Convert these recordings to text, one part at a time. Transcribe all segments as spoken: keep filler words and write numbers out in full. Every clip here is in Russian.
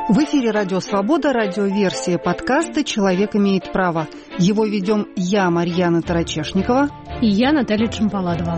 В эфире «Радио Свобода», радиоверсия подкаста «Человек имеет право». Его ведем я, Марьяна Тарачешникова. И я, Наталья Чемпаладова.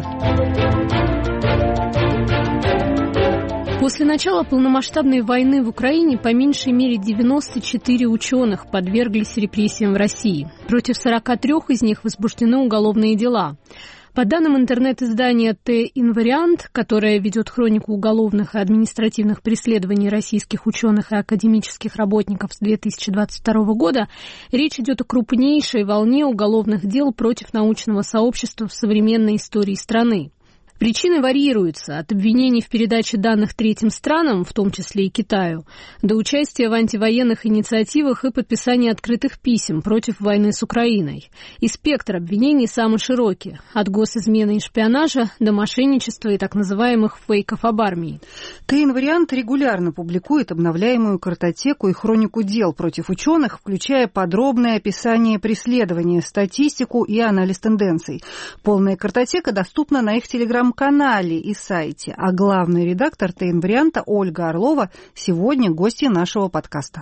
После начала полномасштабной войны в Украине по меньшей мере девяносто четыре ученых подверглись репрессиям в России. Против сорока трёх из них возбуждены уголовные дела. По данным интернет-издания «Т-Инвариант», которое ведет хронику уголовных и административных преследований российских ученых и академических работников с две тысячи двадцать второго года, речь идет о крупнейшей волне уголовных дел против научного сообщества в современной истории страны. Причины варьируются от обвинений в передаче данных третьим странам, в том числе и Китаю, до участия в антивоенных инициативах и подписания открытых писем против войны с Украиной. И спектр обвинений самый широкий – от госизмены и шпионажа до мошенничества и так называемых фейков об армии. Т-Инвариант регулярно публикует обновляемую картотеку и хронику дел против ученых, включая подробное описание преследования, статистику и анализ тенденций. Полная картотека доступна на их телеграм канале и сайте, а главный редактор Т-Инварианта Ольга Орлова сегодня гостья нашего подкаста.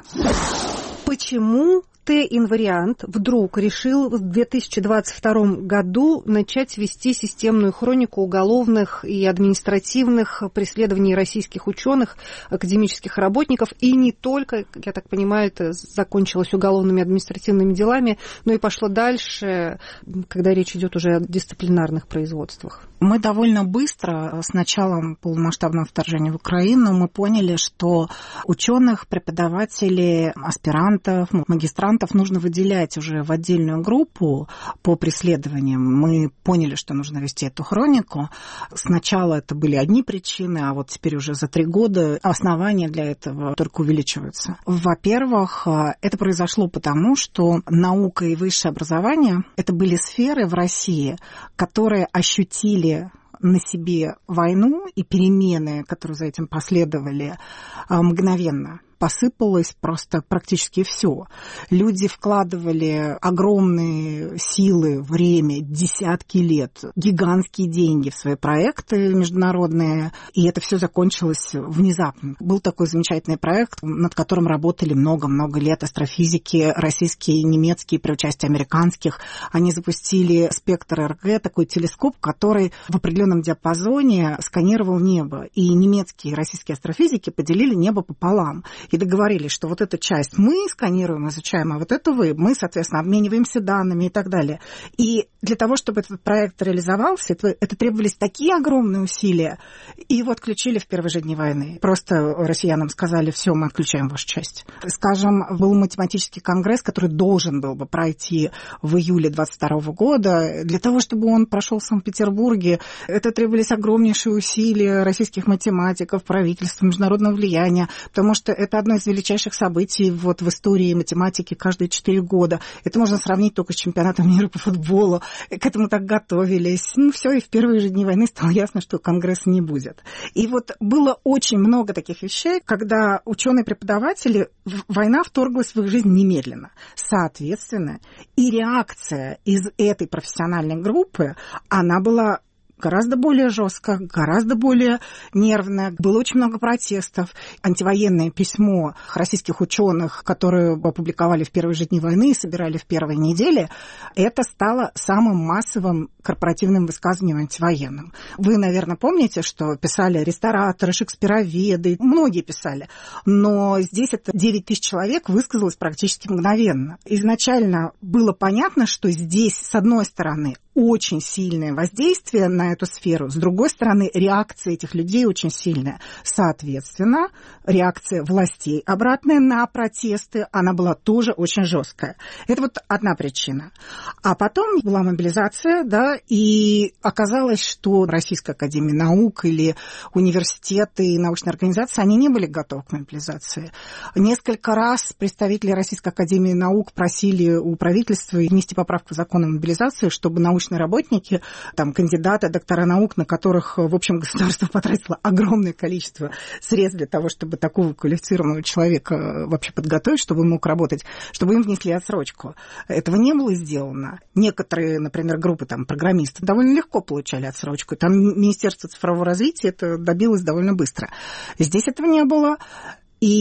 Почему Т-Инвариант вдруг решил в две тысячи двадцать втором году начать вести системную хронику уголовных и административных преследований российских ученых, академических работников, и не только, я так понимаю, это закончилось уголовными административными делами, но и пошло дальше, когда речь идет уже о дисциплинарных производствах? Мы довольно быстро, с началом полномасштабного вторжения в Украину, мы поняли, что ученых, преподавателей, аспирантов, магистрантов нужно выделять уже в отдельную группу по преследованиям. Мы поняли, что нужно вести эту хронику. Сначала это были одни причины, а вот теперь уже за три года основания для этого только увеличиваются. Во-первых, это произошло потому, что наука и высшее образование – это были сферы в России, которые ощутили на себе войну и перемены, которые за этим последовали, мгновенно. Посыпалось просто практически все. Люди вкладывали огромные силы, время, десятки лет, гигантские деньги в свои проекты международные, и это все закончилось внезапно. Был такой замечательный проект, над которым работали много-много лет астрофизики, российские и немецкие, при участии американских. Они запустили спектр эр гэ, такой телескоп, который в определенном диапазоне сканировал небо. И немецкие и российские астрофизики поделили небо пополам. И договорились, что вот эту часть мы сканируем, изучаем, а вот эту вы. Мы, соответственно, обмениваемся данными и так далее. И для того, чтобы этот проект реализовался, это, это требовались такие огромные усилия. И его отключили в первые же дни войны. Просто россиянам сказали: все, мы отключаем вашу часть. Скажем, был математический конгресс, который должен был бы пройти в июле двадцать второго года. Для того, чтобы он прошел в Санкт-Петербурге, это требовались огромнейшие усилия российских математиков, правительства, международного влияния, потому что это одно из величайших событий вот в истории математики каждые четыре года. Это можно сравнить только с чемпионатом мира по футболу. К этому так готовились. Ну, все, и в первые же дни войны стало ясно, что конгресса не будет. И вот было очень много таких вещей, когда ученые-преподаватели, война вторглась в их жизнь немедленно. Соответственно, и реакция из этой профессиональной группы, она была гораздо более жестко, гораздо более нервно. Было очень много протестов. Антивоенное письмо российских ученых, которые опубликовали в первые же дни войны и собирали в первые недели, это стало самым массовым корпоративным высказыванием антивоенным. Вы, наверное, помните, что писали рестораторы, шекспироведы, многие писали. Но здесь это девять тысяч человек высказалось практически мгновенно. Изначально было понятно, что здесь, с одной стороны, очень сильное воздействие на эту сферу, с другой стороны, реакция этих людей очень сильная. Соответственно, реакция властей обратная на протесты, она была тоже очень жесткая. Это вот одна причина. А потом была мобилизация, да, и оказалось, что Российская академия наук или университеты и научные организации, они не были готовы к мобилизации. Несколько раз представители Российской академии наук просили у правительства внести поправку в закон о мобилизации, чтобы научные работники, там, кандидаты, доктора наук, на которых, в общем, государство потратило огромное количество средств для того, чтобы такого квалифицированного человека вообще подготовить, чтобы он мог работать, чтобы им внесли отсрочку. Этого не было сделано. Некоторые, например, группы там, программистов довольно легко получали отсрочку. Там Министерство цифрового развития это добилось довольно быстро. Здесь этого не было. И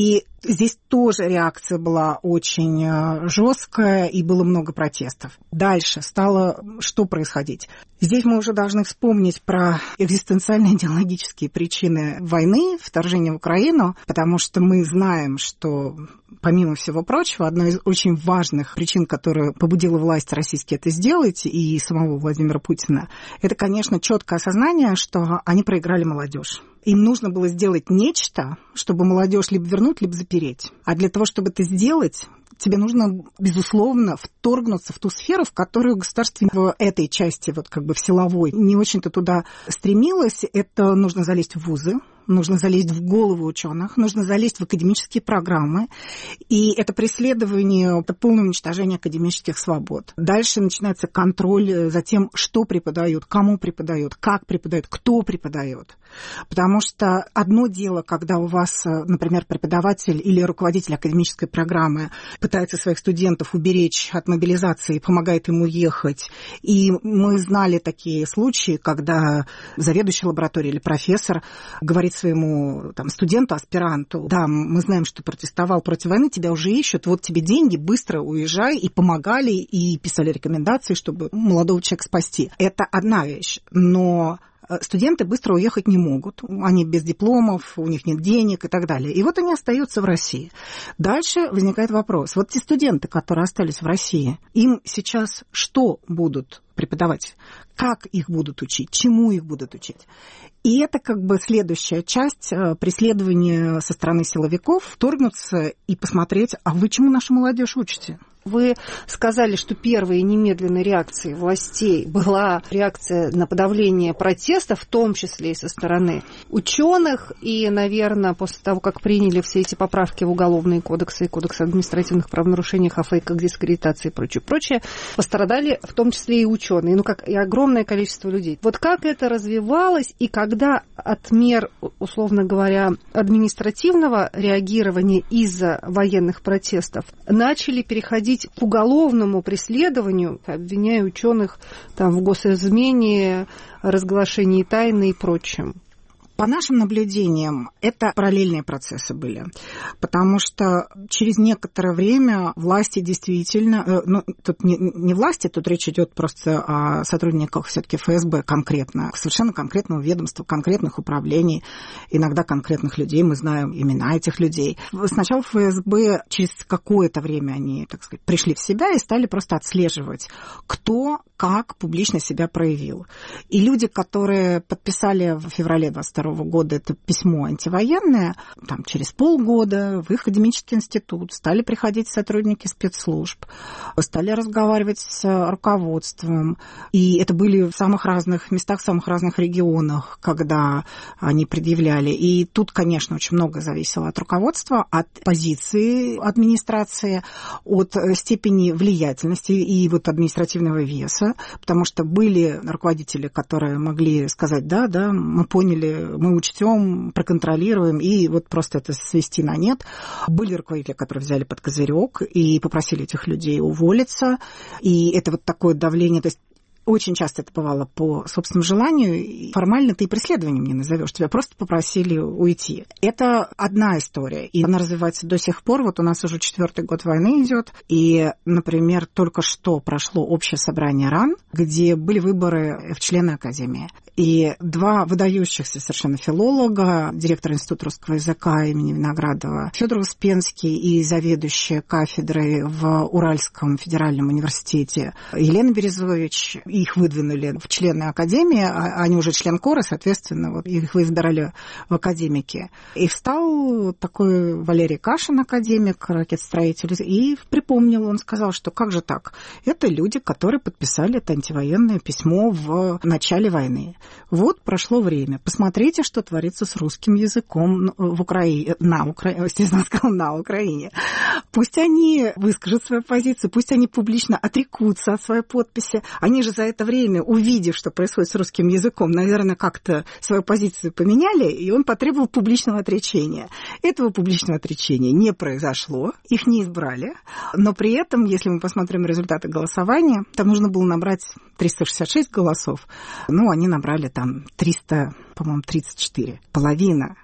Здесь тоже реакция была очень жесткая, и было много протестов. Дальше стало что происходить? Здесь мы уже должны вспомнить про экзистенциальные идеологические причины войны, вторжения в Украину, потому что мы знаем, что, помимо всего прочего, одной из очень важных причин, которая побудила власть российские это сделать, и самого Владимира Путина, это, конечно, четкое осознание, что они проиграли молодежь. Им нужно было сделать нечто, чтобы молодежь либо вернуть, либо запереть. А для того, чтобы это сделать, тебе нужно, безусловно, вторгнуться в ту сферу, в которую государство в этой части, вот как бы в силовой, не очень-то туда стремилось. Это нужно залезть в вузы, нужно залезть в головы ученых, нужно залезть в академические программы. И это преследование, это полное уничтожение академических свобод. Дальше начинается контроль за тем, что преподают, кому преподают, как преподают, кто преподает. Потому что одно дело, когда у вас, например, преподаватель или руководитель академической программы пытается своих студентов уберечь от мобилизации, помогает им уехать. И мы знали такие случаи, когда заведующий лабораторией или профессор говорит своему там, студенту, аспиранту: да, мы знаем, что протестовал против войны, тебя уже ищут, вот тебе деньги, быстро уезжай, и помогали, и писали рекомендации, чтобы молодого человека спасти. Это одна вещь, но студенты быстро уехать не могут, они без дипломов, у них нет денег и так далее. И вот они остаются в России. Дальше возникает вопрос. Вот те студенты, которые остались в России, им сейчас что будут преподавать? Как их будут учить? Чему их будут учить? И это как бы следующая часть преследования со стороны силовиков, вторгнуться и посмотреть, а вы чему нашу молодежь учите? Вы сказали, что первой немедленной реакцией властей была реакция на подавление протестов, в том числе и со стороны ученых. И, наверное, после того, как приняли все эти поправки в уголовные кодексы и кодекс о административных правонарушениях, о фейках, дискредитации и прочее, прочее, пострадали в том числе и ученые, ну как и огромное количество людей. Вот как это развивалось, и когда от мер, условно говоря, административного реагирования из-за военных протестов начали переходить к уголовному преследованию, обвиняя ученых там, в госизмене, разглашении тайны и прочем? По нашим наблюдениям, это параллельные процессы были, потому что через некоторое время власти действительно, ну, тут не, не власти, тут речь идет просто о сотрудниках все-таки эф эс бэ конкретно, совершенно конкретного ведомства, конкретных управлений, иногда конкретных людей, мы знаем имена этих людей. Сначала эф эс бэ через какое-то время они, так сказать, пришли в себя и стали просто отслеживать, кто как публично себя проявил. И люди, которые подписали в феврале двадцать второго года это письмо антивоенное, там, через полгода в их академический институт стали приходить сотрудники спецслужб, стали разговаривать с руководством. И это были в самых разных местах, в самых разных регионах, когда они предъявляли. И тут, конечно, очень много зависело от руководства, от позиции администрации, от степени влиятельности и вот административного веса. Потому что были руководители, которые могли сказать: да, да, мы поняли, мы учтем, проконтролируем, и вот просто это свести на нет. Были руководители, которые взяли под козырек и попросили этих людей уволиться. И это вот такое давление, то есть очень часто это бывало по собственному желанию. Формально ты и преследованием не назовешь, тебя просто попросили уйти. Это одна история, и она развивается до сих пор. Вот у нас уже четвертый год войны идет, и, например, только что прошло общее собрание РАН, где были выборы в члены Академии. И два выдающихся совершенно филолога, директор Института русского языка имени Виноградова Федор Успенский и заведующая кафедрой в Уральском федеральном университете Елена Березович, их выдвинули в члены Академии, они уже член Кора, соответственно, вот их избрали в академики. И встал такой Валерий Кашин, академик, ракетостроитель, и припомнил, он сказал, что как же так? Это люди, которые подписали это антивоенное письмо в начале войны. Вот прошло время. Посмотрите, что творится с русским языком в Украине, на Украине, естественно, сказал, на Украине. Пусть они выскажут свою позицию, пусть они публично отрекутся от своей подписи. Они же за это время, увидев, что происходит с русским языком, наверное, как-то свою позицию поменяли, и он потребовал публичного отречения. Этого публичного отречения не произошло, их не избрали, но при этом, если мы посмотрим результаты голосования, там нужно было набрать триста шестьдесят шесть голосов, ну, они набрали там триста, по-моему, тридцать четыре. Половина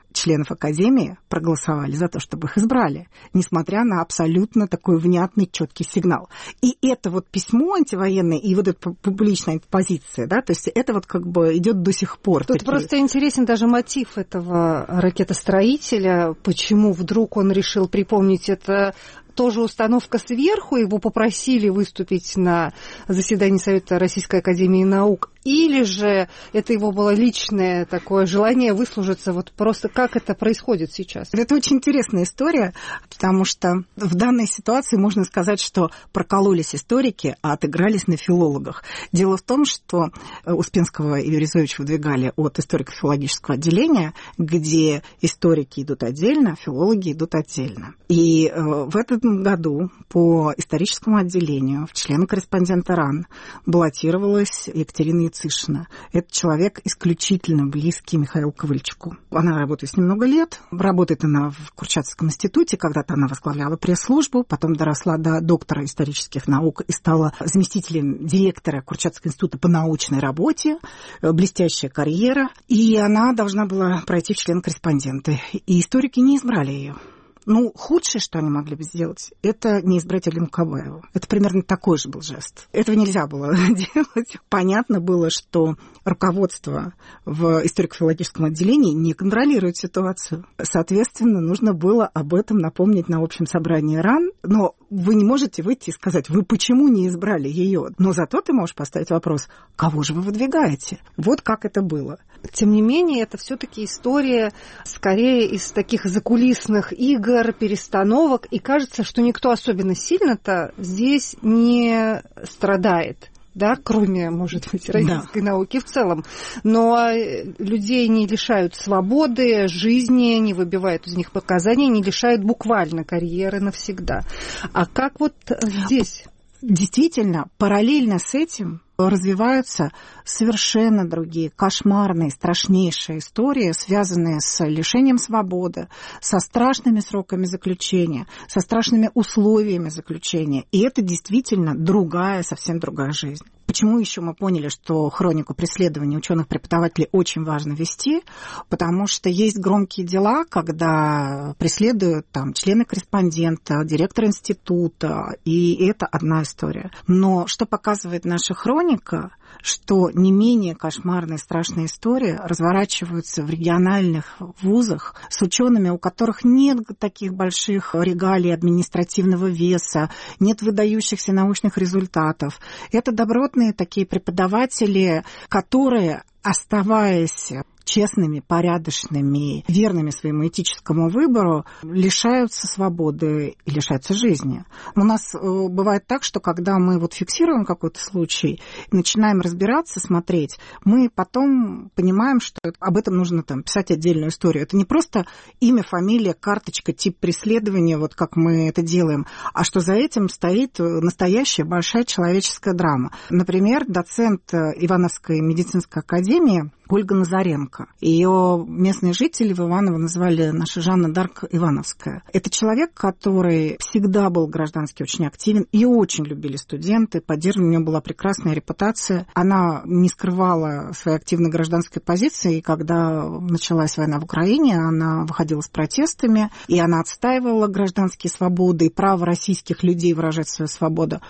членов Академии проголосовали за то, чтобы их избрали, несмотря на абсолютно такой внятный, четкий сигнал. И это вот письмо антивоенное и вот эта публичная позиция, да, то есть это вот как бы идет до сих пор. Тут такие... просто интересен даже мотив этого ракетостроителя, почему вдруг он решил припомнить это. Тоже установка сверху, его попросили выступить на заседании Совета Российской Академии Наук, или же это его было личное такое желание выслужиться, вот просто как это происходит сейчас? Это очень интересная история, потому что в данной ситуации можно сказать, что прокололись историки, а отыгрались на филологах. Дело в том, что Успенского и Березовича выдвигали от историко-филологического отделения, где историки идут отдельно, филологи идут отдельно. И в этот году по историческому отделению в члена-корреспондента РАН баллотировалась Екатерина Яцишина. Это человек исключительно близкий Михаилу Ковальчуку. Она работает с ним много лет. Работает она в Курчатовском институте. Когда-то она возглавляла пресс-службу, потом доросла до доктора исторических наук и стала заместителем директора Курчатовского института по научной работе. Блестящая карьера. И она должна была пройти в член-корреспонденты. И историки не избрали ее. Ну, худшее, что они могли бы сделать, это не избрать Алину Кабаеву. Это примерно такой же был жест. Этого нельзя было делать. Понятно было, что руководство в историко-филологическом отделении не контролирует ситуацию. Соответственно, нужно было об этом напомнить на общем собрании РАН. Но вы не можете выйти и сказать, вы почему не избрали ее? Но зато ты можешь поставить вопрос, кого же вы выдвигаете? Вот как это было. Тем не менее, это все-таки история скорее из таких закулисных игр, перестановок, и кажется, что никто особенно сильно-то здесь не страдает. Да, кроме, может быть, российской да. науки в целом. Но людей не лишают свободы, жизни, не выбивают из них показаний, не лишают буквально карьеры навсегда. А как вот здесь? Действительно, параллельно с этим развиваются совершенно другие, кошмарные, страшнейшие истории, связанные с лишением свободы, со страшными сроками заключения, со страшными условиями заключения. И это действительно другая, совсем другая жизнь. Почему еще мы поняли, что хронику преследований ученых-преподавателей очень важно вести? Потому что есть громкие дела, когда преследуют там члены-корреспондента, директора института, и это одна история. Но что показывает наша хроника, что не менее кошмарные, страшные истории разворачиваются в региональных вузах с учеными, у которых нет таких больших регалий административного веса, нет выдающихся научных результатов. Это добротные такие преподаватели, которые, оставаясь честными, порядочными, верными своему этическому выбору, лишаются свободы и лишаются жизни. У нас бывает так, что когда мы вот фиксируем какой-то случай, начинаем разбираться, смотреть, мы потом понимаем, что об этом нужно там писать отдельную историю. Это не просто имя, фамилия, карточка, тип преследования, вот как мы это делаем, а что за этим стоит настоящая большая человеческая драма. Например, доцент Ивановской медицинской академии Ольга Назаренко. Ее местные жители в Иваново называли наша Жанна Дарк Ивановская. Это человек, который всегда был граждански очень активен. Ее очень любили студенты, поддерживали, у нее была прекрасная репутация. Она не скрывала своей активной гражданской позиции, и когда началась война в Украине, она выходила с протестами, и она отстаивала гражданские свободы и право российских людей выражать свою свободу.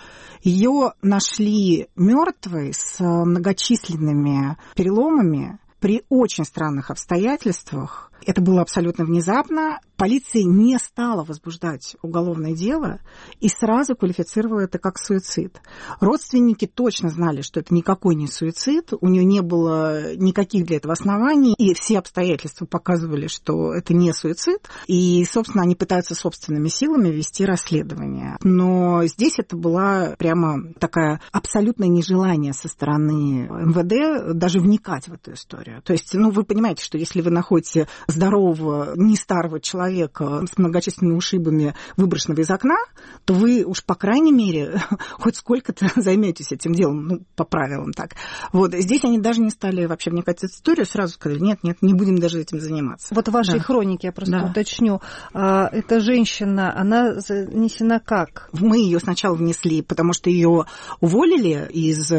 Ее нашли мертвой с многочисленными переломами при очень странных обстоятельствах. Это было абсолютно внезапно. Полиция не стала возбуждать уголовное дело и сразу квалифицировала это как суицид. Родственники точно знали, что это никакой не суицид, у нее не было никаких для этого оснований, и все обстоятельства показывали, что это не суицид, и, собственно, они пытаются собственными силами вести расследование. Но здесь это была прямо такая абсолютное нежелание со стороны эм вэ дэ даже вникать в эту историю. То есть, ну, вы понимаете, что если вы находите здорового, не старого человека с многочисленными ушибами, выброшенного из окна, то вы уж, по крайней мере, хоть сколько-то займетесь этим делом, ну, по правилам так. Вот здесь они даже не стали вообще вникать в эту историю, сразу сказали, нет, нет, не будем даже этим заниматься. Вот в вашей да. хронике, я просто да. уточню, эта женщина, она занесена как? Мы ее сначала внесли, потому что ее уволили из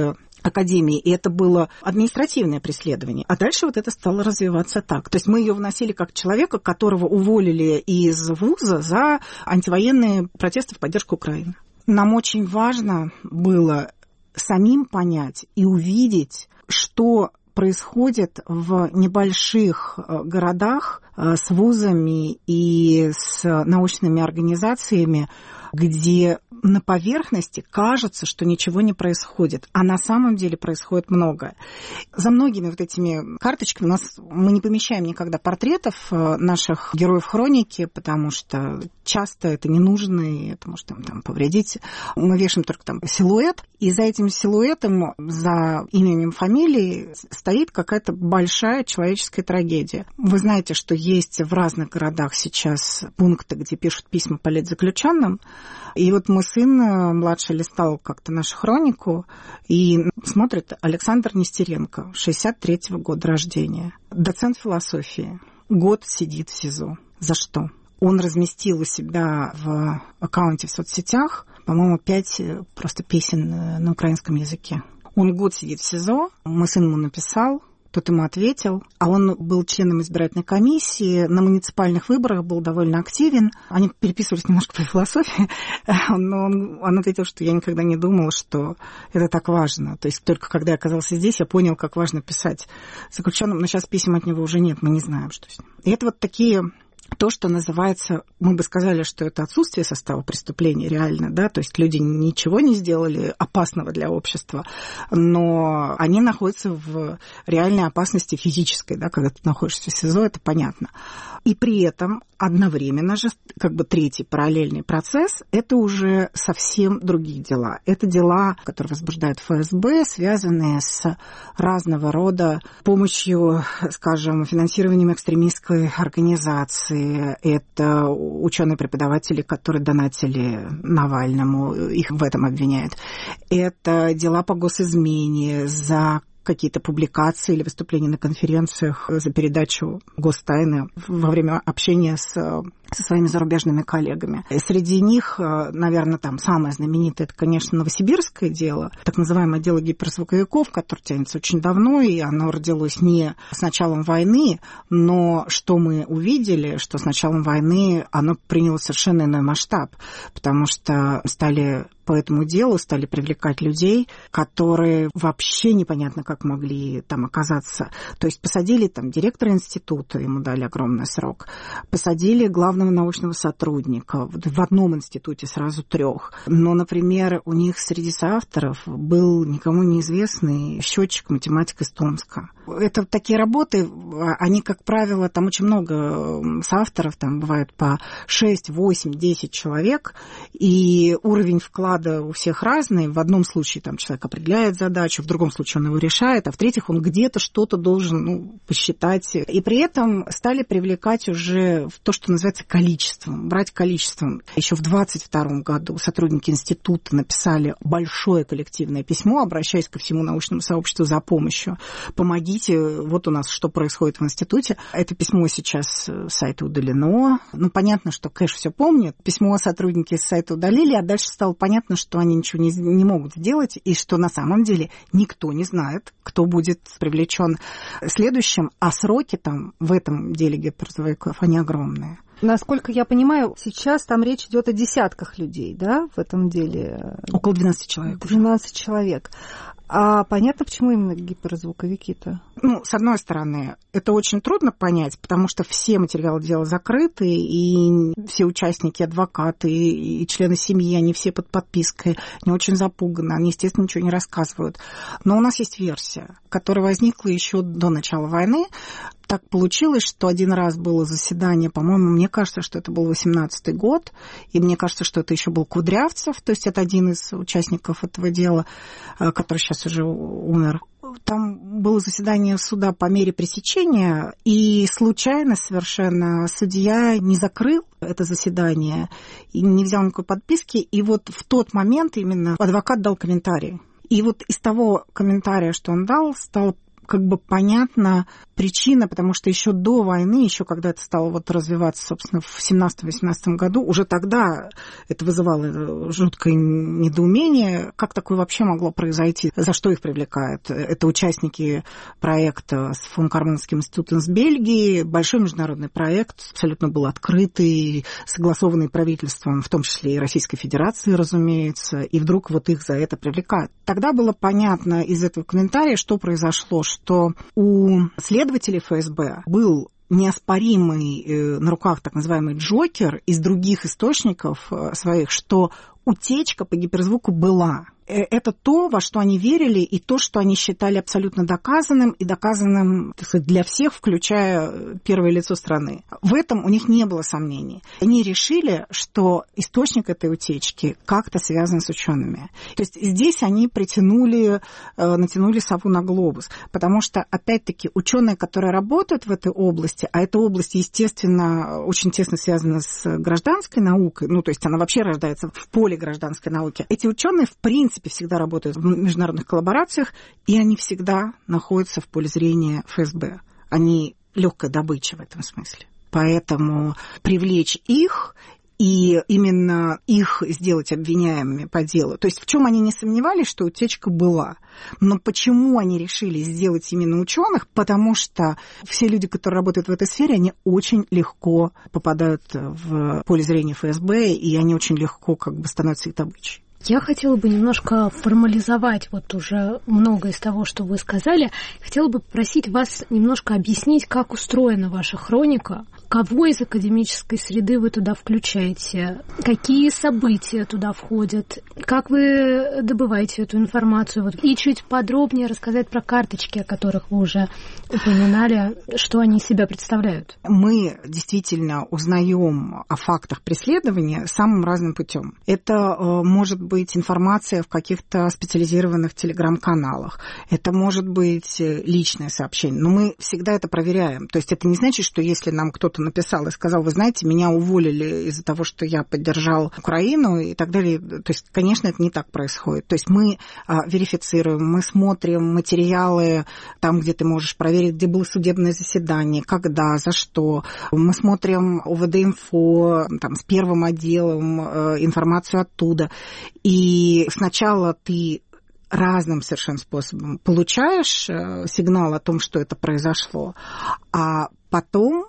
академии, и это было административное преследование. А дальше вот это стало развиваться так. То есть мы ее вносили как человека, которого уволили из вуза за антивоенные протесты в поддержку Украины. Нам очень важно было самим понять и увидеть, что происходит в небольших городах с вузами и с научными организациями, где на поверхности кажется, что ничего не происходит, а на самом деле происходит многое. За многими вот этими карточками у нас мы не помещаем никогда портретов наших героев хроники, потому что часто это не нужно, и это может им там повредить. Мы вешаем только там силуэт, и за этим силуэтом, за именем, фамилией стоит какая-то большая человеческая трагедия. Вы знаете, что есть в разных городах сейчас пункты, где пишут письма политзаключенным. И вот мой сын младший листал как-то нашу хронику и смотрит: Александр Нестеренко, шестьдесят третьего года рождения, доцент философии, год сидит в СИЗО. За что? Он разместил у себя в аккаунте в соцсетях, по-моему, пять просто песен на украинском языке. Он год сидит в СИЗО, мой сын ему написал, тот ему ответил, а он был членом избирательной комиссии, на муниципальных выборах был довольно активен. Они переписывались немножко по философии, но он, он ответил, что я никогда не думал, что это так важно. То есть только когда я оказался здесь, я понял, как важно писать заключенным, но сейчас писем от него уже нет, мы не знаем, что с ним. И это вот такие... То, что называется, мы бы сказали, что это отсутствие состава преступления реально, да, то есть люди ничего не сделали опасного для общества, но они находятся в реальной опасности физической, да, когда ты находишься в СИЗО, это понятно. И при этом одновременно же, как бы третий параллельный процесс, это уже совсем другие дела. Это дела, которые возбуждает ФСБ, связанные с разного рода помощью, скажем, финансированием экстремистской организации. Это ученые-преподаватели, которые донатили Навальному, их в этом обвиняют. Это дела по госизмене за какие-то публикации или выступления на конференциях, за передачу гостайны во время общения с, со своими зарубежными коллегами. И среди них, наверное, там самое знаменитое, это, конечно, новосибирское дело, так называемое дело гиперзвуковиков, которое тянется очень давно, и оно родилось не с началом войны, но что мы увидели, что с началом войны оно приняло совершенно иной масштаб, потому что стали... по этому делу стали привлекать людей, которые вообще непонятно как могли там оказаться. То есть посадили там директора института, ему дали огромный срок, посадили главного научного сотрудника, в одном институте сразу трех. Но, например, у них среди соавторов был никому неизвестный счетчик, математик из Томска. Это такие работы, они, как правило, там очень много соавторов, там бывает по шесть, восемь, десять человек, и уровень вклада у всех разный. В одном случае там человек определяет задачу, в другом случае он его решает, а в-третьих, он где-то что-то должен ну, посчитать. И при этом стали привлекать уже в то, что называется количеством, брать количеством. Еще в двадцать втором году сотрудники института написали большое коллективное письмо, обращаясь ко всему научному сообществу за помощью. Помогите, вот у нас что происходит в институте. Это письмо сейчас с сайта удалено. Ну, понятно, что Кэш все помнит. Письмо сотрудники с сайта удалили, а дальше стало понятно, что они ничего не, не могут сделать, и что на самом деле никто не знает, кто будет привлечен следующим, а сроки там в этом деле гиперзвуковиков, они огромные. Насколько я понимаю, сейчас там речь идет о десятках людей, да, в этом деле? Около двенадцати человек. двенадцать человек. А понятно, почему именно гиперзвуковики-то? Ну, с одной стороны, это очень трудно понять, потому что все материалы дела закрыты, и все участники, адвокаты и члены семьи, они все под подпиской, они очень запуганы, они, естественно, ничего не рассказывают. Но у нас есть версия, которая возникла еще до начала войны. Так получилось, что один раз было заседание, по-моему, мне кажется, что это был восемнадцатый год, и мне кажется, что это еще был Кудрявцев, то есть это один из участников этого дела, который сейчас уже умер. Там было заседание суда по мере пресечения, и случайно совершенно судья не закрыл это заседание и не взял никакой подписки, и вот в тот момент именно адвокат дал комментарий. И вот из того комментария, что он дал, стало как бы понятна причина, потому что еще до войны, еще когда это стало вот развиваться, собственно, в семнадцатом-восемнадцатом году, уже тогда это вызывало жуткое недоумение, как такое вообще могло произойти, за что их привлекают. Это участники проекта с фон Карманским институтом из Бельгии, большой международный проект, абсолютно был открытый, согласованный правительством, в том числе и Российской Федерации, разумеется, и вдруг вот их за это привлекают. Тогда было понятно из этого комментария, что произошло, что у следователей эф эс бэ был неоспоримый на руках так называемый Джокер из других источников своих, что утечка по гиперзвуку была. Это то, во что они верили, и то, что они считали абсолютно доказанным, и доказанным, так сказать, для всех, включая первое лицо страны. В этом у них не было сомнений. Они решили, что источник этой утечки как-то связан с учеными. То есть здесь они притянули, натянули сову на глобус, потому что, опять-таки, ученые, которые работают в этой области, а эта область, естественно, очень тесно связана с гражданской наукой, ну, то есть она вообще рождается в поле гражданской науки, эти ученые, в принципе, всегда работают в международных коллаборациях, и они всегда находятся в поле зрения эф эс бэ. Они легкая добыча в этом смысле. Поэтому привлечь их и именно их сделать обвиняемыми по делу. То есть в чем они не сомневались, что утечка была. Но почему они решили сделать именно ученых? Потому что все люди, которые работают в этой сфере, они очень легко попадают в поле зрения эф эс бэ, и они очень легко как бы становятся их добычей. Я хотела бы немножко формализовать вот уже многое из того, что вы сказали. Хотела бы попросить вас немножко объяснить, как устроена ваша хроника, кого из академической среды вы туда включаете, какие события туда входят, как вы добываете эту информацию, вот, и чуть подробнее рассказать про карточки, о которых вы уже упоминали, что они из себя представляют. Мы действительно узнаем о фактах преследования самым разным путем. Это может быть быть информация в каких-то специализированных телеграм-каналах. Это может быть личное сообщение. Но мы всегда это проверяем. То есть это не значит, что если нам кто-то написал и сказал, вы знаете, меня уволили из-за того, что я поддержал Украину и так далее. То есть, конечно, это не так происходит. То есть мы а, верифицируем, мы смотрим материалы там, где ты можешь проверить, где было судебное заседание, когда, за что. Мы смотрим о вэ дэ-инфо там, с первым отделом, э, информацию оттуда. И сначала ты разным совершенно способом получаешь сигнал о том, что это произошло, а потом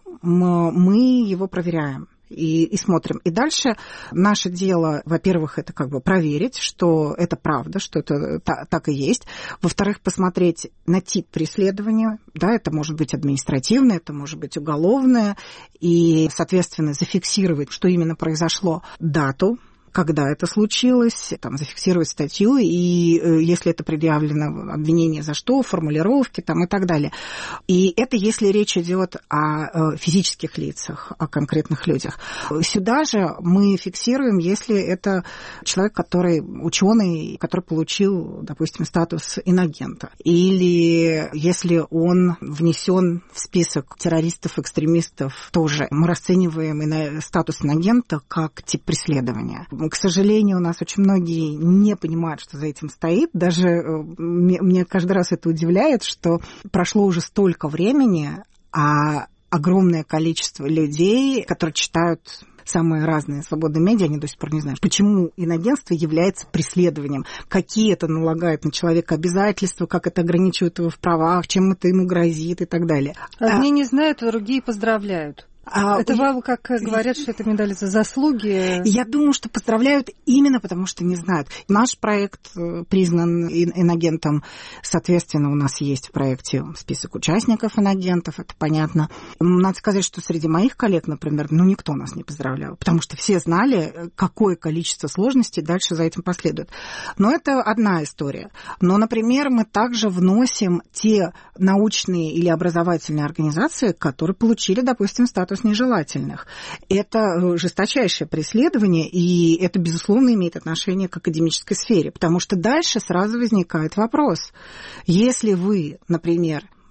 мы его проверяем. И, и смотрим. И дальше наше дело, во-первых, это как бы проверить, что это правда, что это та, так и есть. Во-вторых, посмотреть на тип преследования. Да, это может быть административное, это может быть уголовное. И, соответственно, зафиксировать, что именно произошло, дату, когда это случилось, там, зафиксировать статью, и если это предъявлено обвинение за что, формулировки там, и так далее. И это если речь идет о физических лицах, о конкретных людях. Сюда же мы фиксируем, если это человек, который ученый, который получил, допустим, статус инагента, или если он внесен в список террористов, экстремистов, тоже мы расцениваем статус инагента как тип преследования. К сожалению, у нас очень многие не понимают, что за этим стоит. Даже мне каждый раз это удивляет, что прошло уже столько времени, а огромное количество людей, которые читают самые разные свободные медиа, они до сих пор не знают, почему инагентство является преследованием, какие это налагает на человека обязательства, как это ограничивает его в правах, чем это ему грозит и так далее. Одни не знают, а другие поздравляют. А, это вам, как говорят, что это медаль за заслуги? Я думаю, что поздравляют именно потому, что не знают. Наш проект признан инагентом. Соответственно, у нас есть в проекте список участников инагентов, это понятно. Надо сказать, что среди моих коллег, например, ну, никто нас не поздравлял, потому что все знали, какое количество сложностей дальше за этим последует. Но это одна история. Но, например, мы также вносим те научные или образовательные организации, которые получили, допустим, статус нежелательных. Это жесточайшее преследование, и это, безусловно, имеет отношение к академической сфере, потому что дальше сразу возникает вопрос. Если вы, например,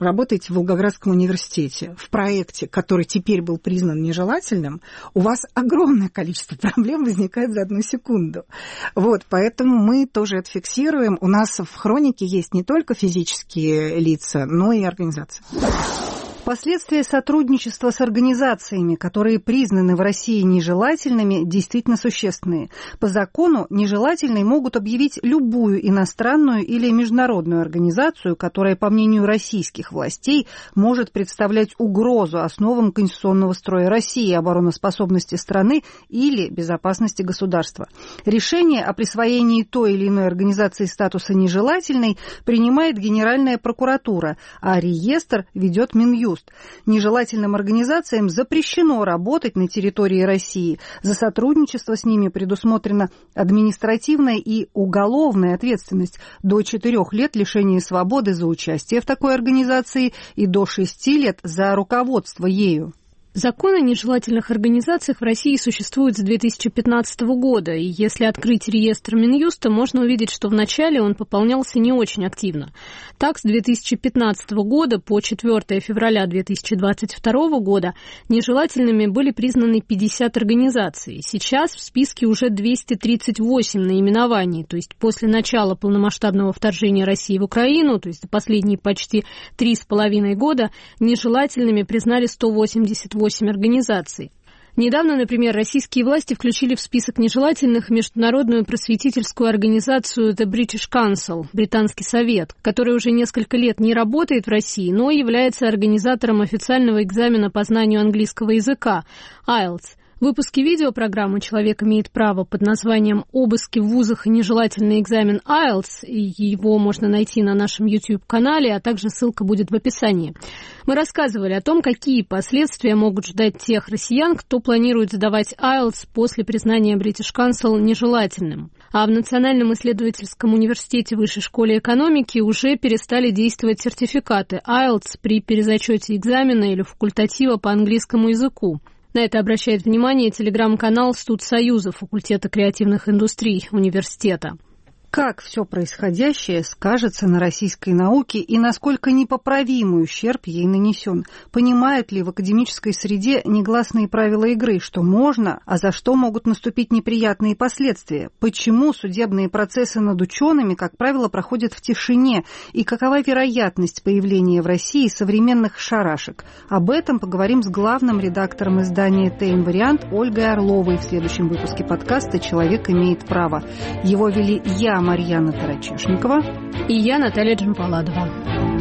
работаете в Волгоградском университете в проекте, который теперь был признан нежелательным, у вас огромное количество проблем возникает за одну секунду. Вот, поэтому мы тоже это фиксируем. У нас в хронике есть не только физические лица, но и организации. Последствия сотрудничества с организациями, которые признаны в России нежелательными, действительно существенные. По закону нежелательной могут объявить любую иностранную или международную организацию, которая, по мнению российских властей, может представлять угрозу основам конституционного строя России, обороноспособности страны или безопасности государства. Решение о присвоении той или иной организации статуса нежелательной принимает Генеральная прокуратура, а реестр ведет Минюст. Нежелательным организациям запрещено работать на территории России. За сотрудничество с ними предусмотрена административная и уголовная ответственность до четырех лет лишения свободы за участие в такой организации и до шести лет за руководство ею. Закон о нежелательных организациях в России существует с две тысячи пятнадцатого года, и если открыть реестр Минюста, можно увидеть, что вначале он пополнялся не очень активно. Так, с две тысячи пятнадцатого года по четвёртое февраля две тысячи двадцать второго года нежелательными были признаны пятьдесят организаций. Сейчас в списке уже двести тридцать восемь наименований, то есть после начала полномасштабного вторжения России в Украину, то есть за последние почти три с половиной года, нежелательными признали сто восемьдесят восемь организаций. Недавно, например, российские власти включили в список нежелательных международную просветительскую организацию The British Council, Британский совет, которая уже несколько лет не работает в России, но является организатором официального экзамена по знанию английского языка ай эл ти эс. В выпуске видеопрограммы «Человек имеет право» под названием «Обыски в вузах и нежелательный экзамен ай эл ти эс», его можно найти на нашем YouTube-канале, а также ссылка будет в описании. Мы рассказывали о том, какие последствия могут ждать тех россиян, кто планирует сдавать ай эл ти эс после признания British Council нежелательным. А в Национальном исследовательском университете Высшей школы экономики уже перестали действовать сертификаты ай эл ти эс при перезачете экзамена или факультатива по английскому языку. На это обращает внимание телеграм-канал Студсоюза факультета креативных индустрий университета. Как все происходящее скажется на российской науке и насколько непоправимый ущерб ей нанесен? Понимают ли в академической среде негласные правила игры, что можно, а за что могут наступить неприятные последствия? Почему судебные процессы над учеными, как правило, проходят в тишине? И какова вероятность появления в России современных шарашек? Об этом поговорим с главным редактором издания «Тейм-вариант» Ольгой Орловой в следующем выпуске подкаста «Человек имеет право». Его вели я, Марьяна Тарачешникова, и я, Наталья Джампаладова.